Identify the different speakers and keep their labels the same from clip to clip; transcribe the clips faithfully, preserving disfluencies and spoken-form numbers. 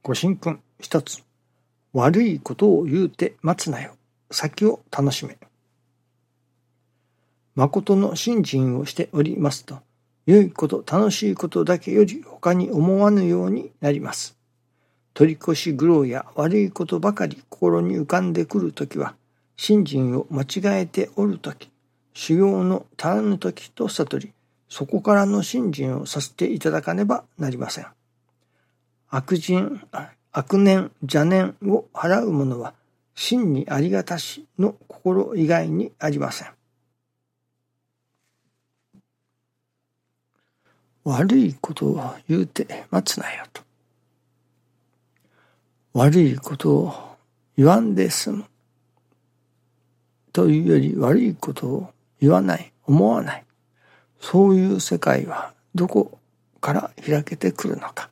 Speaker 1: ご神君一つ。悪いことを言うて待つなよ。先を楽しめ。誠の信心をしておりますと、良いこと楽しいことだけより他に思わぬようになります。取り越し苦労や悪いことばかり心に浮かんでくるときは、信心を間違えておるとき、修行の足らぬときと悟り、そこからの信心をさせていただかねばなりません。悪人、悪念、邪念を払う者は、真にありがたしの心以外にありません。悪いことを言うて待つなよと。悪いことを言わんで済む。というより悪いことを言わない、思わない。そういう世界はどこから開けてくるのか。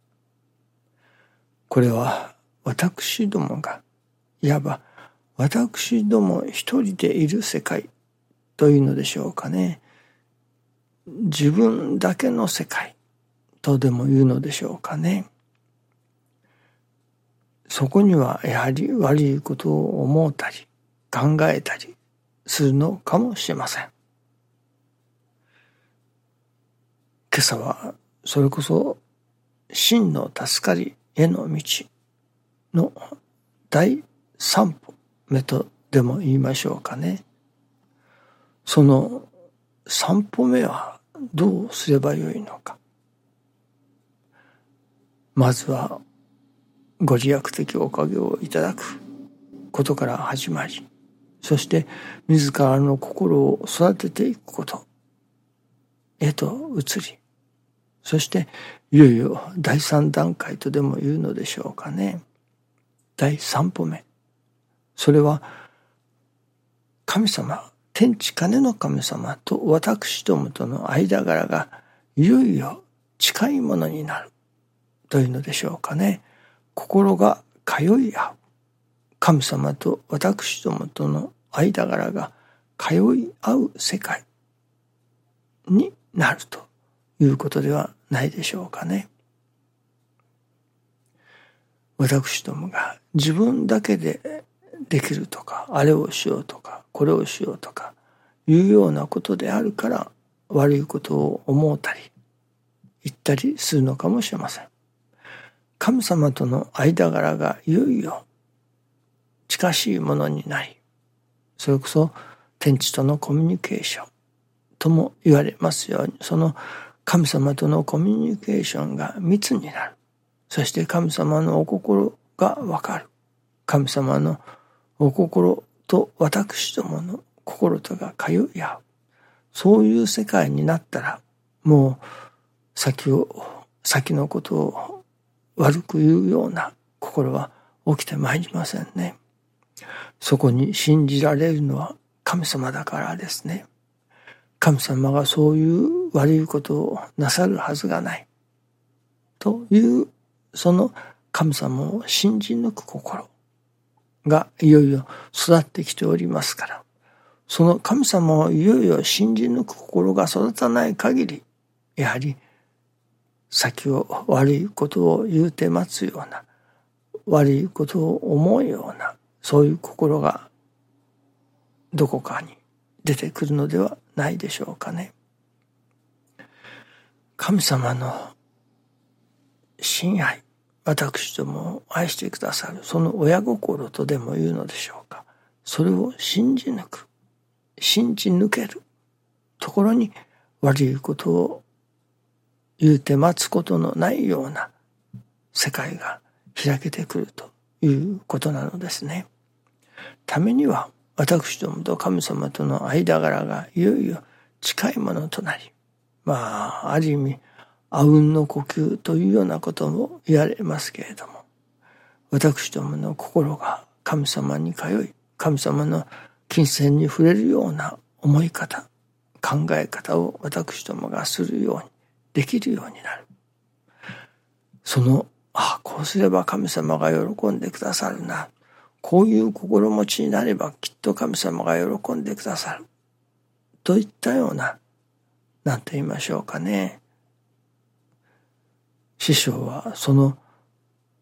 Speaker 1: これは私どもが、いわば私ども一人でいる世界というのでしょうかね。自分だけの世界とでも言うのでしょうかね。そこにはやはり悪いことを思ったり考えたりするのかもしれません。今朝はそれこそ真の助かりへの道の第三歩目とでも言いましょうかね。その三歩目はどうすればよいのか。まずはご自悪的おかげをいただくことから始まり、そして自らの心を育てていくことへと移り、そしていよいよ第三段階とでも言うのでしょうかね。第三歩目。それは神様、天地金の神様と私どもとの間柄がいよいよ近いものになるというのでしょうかね。心が通い合う。神様と私どもとの間柄が通い合う世界になるということではないでしょうかね。私どもが自分だけでできるとか、あれをしようとか、これをしようとかいうようなことであるから悪いことを思ったり言ったりするのかもしれません。神様との間柄がいよいよ近しいものになり、それこそ天地とのコミュニケーションとも言われますように、その神様とのコミュニケーションが密になる。そして神様のお心がわかる。神様のお心と私どもの心とが通い合う。そういう世界になったら、もう先を、先のことを悪く言うような心は起きてまいりませんね。そこに信じられるのは神様だからですね。神様がそういう悪いことをなさるはずがないというその神様を信じ抜く心がいよいよ育ってきておりますから、その神様をいよいよ信じ抜く心が育たない限り、やはり先を悪いことを言うて待つような、悪いことを思うような、そういう心がどこかに出てくるのではないでしょうかね。神様の親愛、私どもを愛してくださるその親心とでも言うのでしょうか。それを信じ抜く、信じ抜けるところに悪いことを言うて待つことのないような世界が開けてくるということなのですね。ためには私どもと神様との間柄がいよいよ近いものとなり、まあある意味あうんの呼吸というようなことも言われますけれども、私どもの心が神様に通い、神様の金銭に触れるような思い方、考え方を私どもがするようにできるようになる。その、ああ、こうすれば神様が喜んでくださるな。こういう心持ちになればきっと神様が喜んでくださる。といったような、なんと言いましょうかね。師匠はその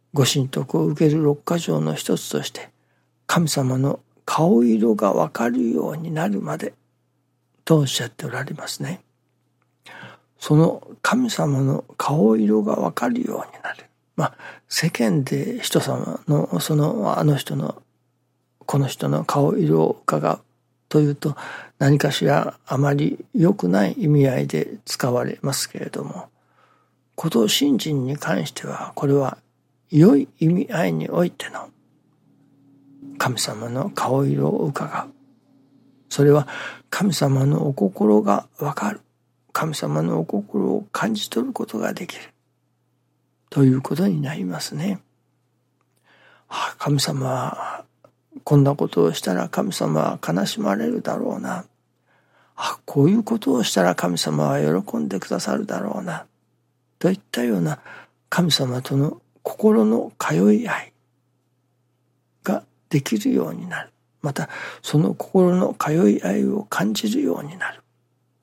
Speaker 1: ご神徳を受ける六箇条の一つとして、神様の顔色がわかるようになるまでとおっしゃっておられますね。その神様の顔色がわかるようになる。まあ、世間で人様のそのあの人のこの人の顔色を伺うというと、何かしらあまり良くない意味合いで使われますけれども、古道信心に関してはこれは良い意味合いにおいての神様の顔色を伺う。それは神様のお心がわかる。神様のお心を感じ取ることができる。ということになりますね。ああ、神様はこんなことをしたら神様は悲しまれるだろうな。あ、こういうことをしたら神様は喜んでくださるだろうな。といったような神様との心の通い合いができるようになる。またその心の通い合いを感じるようになる。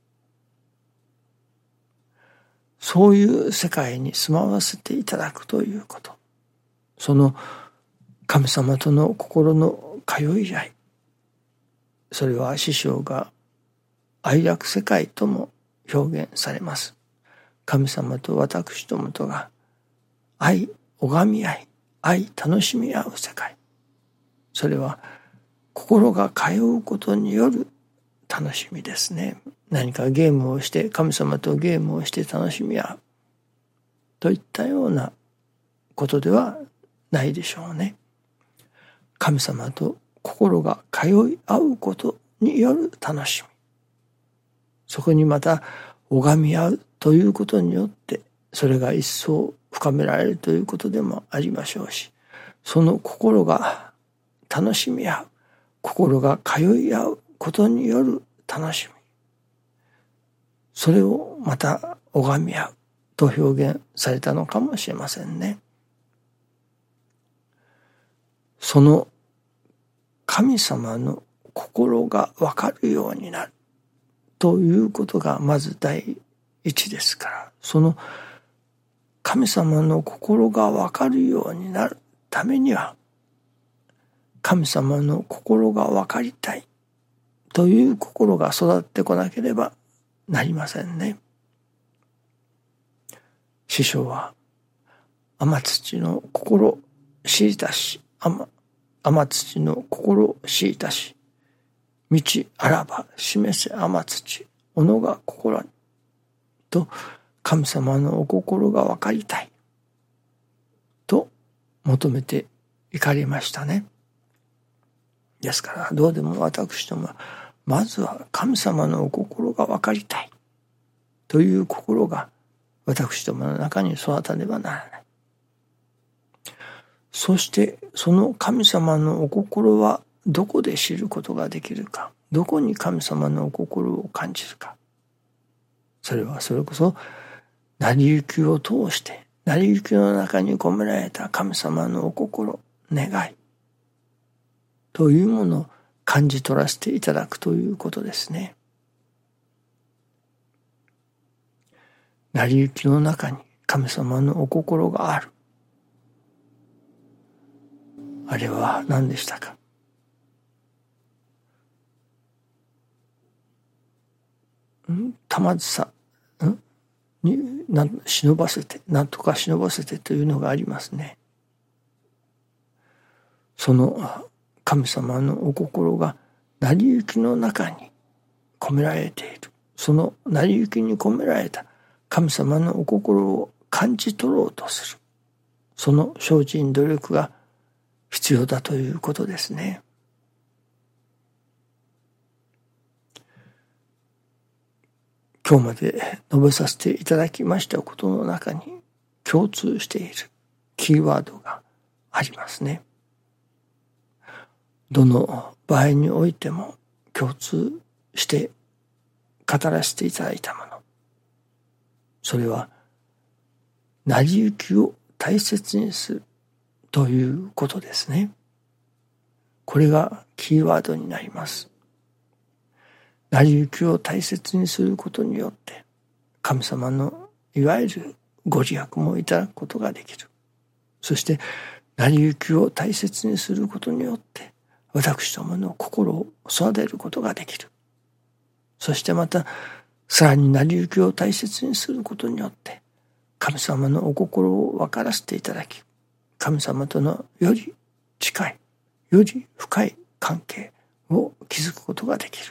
Speaker 1: そういう世界に住まわせていただくということ。その神様との心の通い合い。それは師匠が愛楽世界とも表現されます。神様と私どもとが愛、拝み合い、愛、楽しみ合う世界。それは心が通うことによる楽しみですね。何かゲームをして、神様とゲームをして楽しみ合うといったようなことではないでしょうね。神様と心が通い合うことによる楽しみ。そこにまた拝み合うということによって、それが一層深められるということでもありましょうし、その心が楽しみ合う、心が通い合うことによる楽しみ。それをまた拝み合うと表現されたのかもしれませんね。その神様の心がわかるようになるということがまず第一ですから、その神様の心がわかるようになるためには、神様の心がわかりたいという心が育ってこなければなりませんね。師匠は天土の心知りたし、天天土の心知りたし、道あらば示せ天土、己が心にと、神様のお心が分かりたいと求めていかれましたね。ですからどうでも私どもはまずは神様のお心が分かりたいという心が私どもの中に育たねばならない。そしてその神様のお心はどこで知ることができるか、どこに神様のお心を感じるか。それはそれこそ成り行きを通して成り行きの中に込められた神様のお心、願いというものを感じ取らせていただくということですね。成り行きの中に神様のお心がある。あれは何でしたか。ん玉梓んになん忍ばせて、なんとか忍ばせてというのがありますね。その神様のお心が成り行きの中に込められている。その成り行きに込められた神様のお心を感じ取ろうとする。その精進努力が必要だということですね。今日まで述べさせていただきましたことの中に共通しているキーワードがありますね。どの場合においても共通して語らせていただいたもの。それは成り行きを大切にするということですね。これがキーワードになります。成り行きを大切にすることによって神様のいわゆるご利益もいただくことができる。 そして成り行きを大切にすることによって私どもの心を育てることができる。そしてまたさらに成り行きを大切にすることによって神様のお心を分からせていただき、神様とのより近い、より深い関係を築くことができる。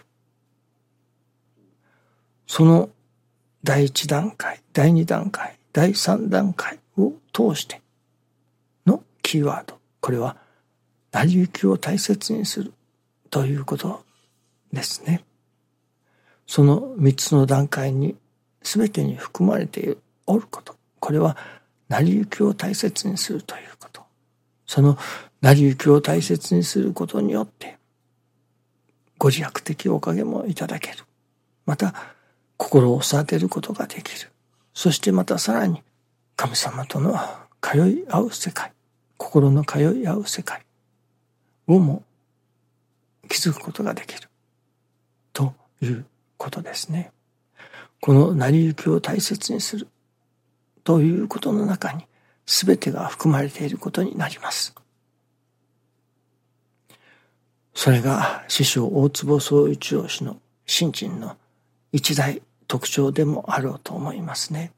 Speaker 1: その第一段階、第二段階、第三段階を通してのキーワード、これは成り行きを大切にするということですね。その三つの段階に全てに含まれておること、これは成り行きを大切にするということ。その成り行きを大切にすることによってご自悪的おかげもいただける。また心を育てることができる。そしてまたさらに神様との通い合う世界、心の通い合う世界をも築くことができるということですね。この成り行きを大切にするということの中に全てが含まれていることになります。それが師匠大坪宗一郎氏の信心の一大特徴でもあろうと思いますね。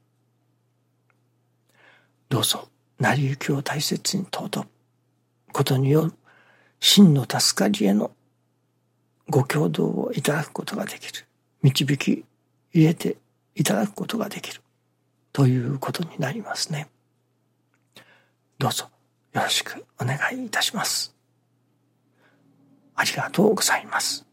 Speaker 1: どうぞ成り行きを大切に尊ぶことによる真の助かりへのご協働をいただくことができる。導き入れていただくことができるということになりますね。どうぞよろしくお願いいたします。ありがとうございます。